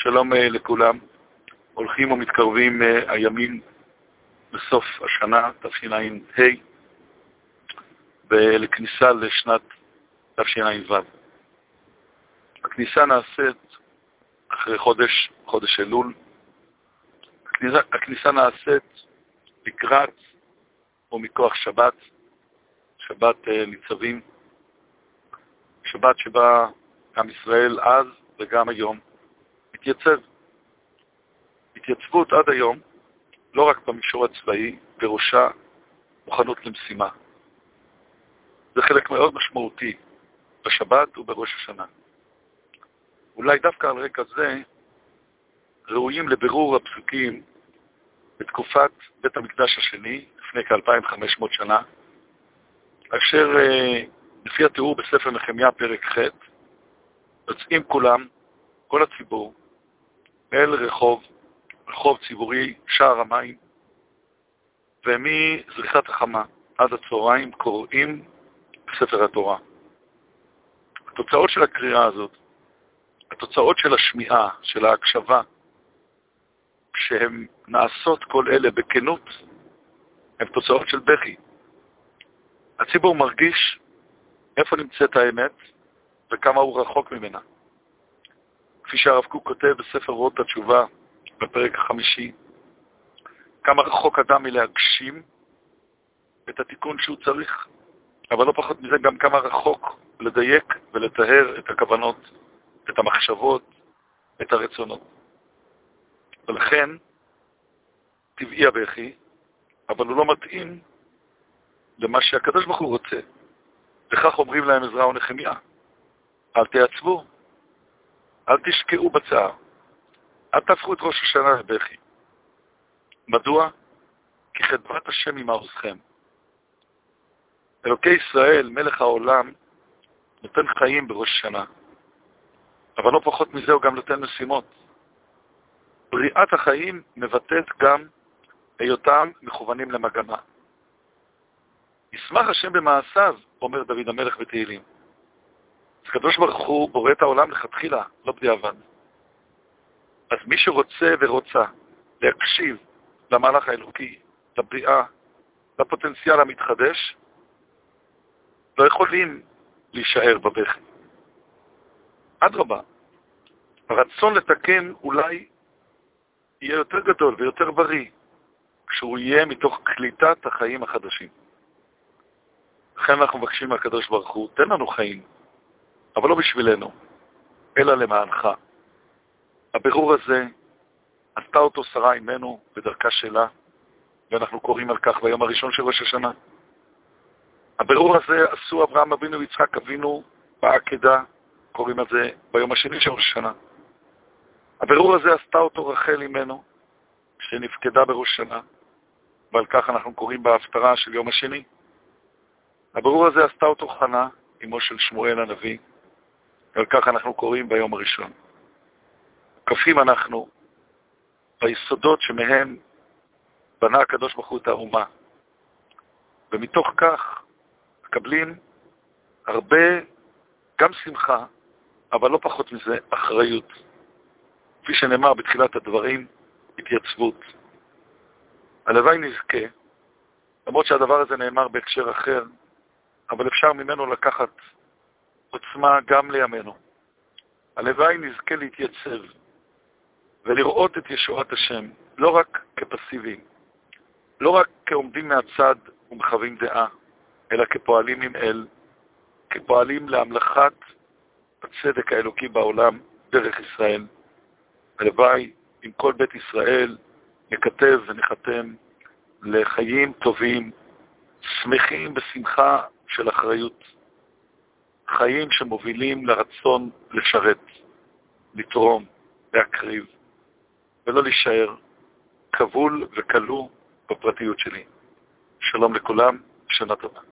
שלום לכולם. הולכים ומתקרבים הימים בסוף השנה, תשע"ה, ולכניסה לשנת תשע"ו. הכניסה נעשית אחרי חודש אלול. הכניסה נעשית לקראת ומכוח שבת ניצבים, שבת שבה עם ישראל אז וגם היום התייצב. התייצבות עד היום, לא רק במישור הצבאי, בראשה מוכנות למשימה. זה חלק מאוד משמעותי בשבת ובראש השנה. אולי דווקא על רקע זה ראויים לבירור הפסוקים בתקופת בית המקדש השני, לפני כ-2500 שנה, אשר לפי התיאור בספר נחמיה פרק ח', יוצאים כולם, כל הציבור, אל רחוב ציבורי, שער המים, ומזריחת החמה עד הצהריים קוראים בספר התורה. התוצאות של הקריאה הזאת, התוצאות של השמיעה, של ההקשבה, שהן נעשות כל אלה בכנות, הן תוצאות של בכי. הציבור מרגיש איפה נמצאת האמת וכמה הוא רחוק ממנה. כפי שהרב קוק כותב בספר רות התשובה בפרק החמישי, כמה רחוק אדם מלהגשים את התיקון שהוא צריך, אבל לא פחות מזה גם כמה רחוק לדייק ולטהר את הכוונות, את המחשבות, את הרצונות. ולכן טבעי הבכי, אבל הוא לא מתאים למה שהקדוש ברוך הוא רוצה. וכך אומרים להם עזרא ונחמיה, אל תעצבו, אל תשקעו בצער, אל תהפכו את ראש השנה לבכי. מדוע? כי חדבת השם עם מעוזכם. אלוקי ישראל, מלך העולם, נותן חיים בראש השנה, אבל לא פחות מזה הוא גם נותן משימות. בריאת החיים מבטאת גם היותם מכוונים למגמה. ישמח השם במעשיו, אומר דוד המלך בתהילים. אז קדוש ברוך הוא בורא את העולם לכתחילה, לא בדיעבד. אז מי שרוצה ורוצה להקשיב למהלך האלוקי, לבריאה, לפוטנציאל המתחדש, לא יכולים להישאר בבכי. אדרבה, הרצון לתקן אולי יהיה יותר גדול ויותר בריא, כשהוא יהיה מתוך קליטת החיים החדשים. לכן אנחנו מבקשים מהקדוש ברוך הוא, תן לנו חיים, אבל לא בשבילנו, אלא למענך. הבירור הזה עשתה אותו שרה אימנו בדרכה שלה, ואנחנו קוראים על כך ביום הראשון של ראש השנה. הבירור הזה עשו אברהם אבינו ויצחק אבינו בעקדה, קוראים על זה ביום השני של ראש השנה. הבירור הזה עשתה אותו רחל אימנו, שנפקדה בראש השנה, ועל כך אנחנו קוראים בהפטרה של יום השני. הבירור הזה עשתה אותו חנה, אמו של שמואל הנביא, ועל כך אנחנו קוראים ביום הראשון. קפים אנחנו ביסודות שמהם בנה הקדוש ברוך הוא את האומה, ומתוך כך מקבלים הרבה, גם שמחה, אבל לא פחות מזה, אחריות. כפי שנאמר בתחילת הדברים, התייצבות. הלוואי נזכה, למרות שהדבר הזה נאמר בהקשר אחר, אבל אפשר ממנו לקחת עוצמה גם לימינו. הלוואי נזכה להתייצב ולראות את ישועת השם, לא רק כפסיביים, לא רק כעומדים מהצד ומחווים דעה, אלא כפועלים עם אל, כפועלים להמלכת הצדק האלוקי בעולם דרך ישראל. הלוואי עם כל בית ישראל נכתב ונחתם לחיים טובים, שמחים בשמחה של אחריות. חיים שמובילים לרצון לשרת, לתרום, להקריב, ולא להישאר כבול וכלוא בפרטיות שלי. שלום לכולם, שנה טובה.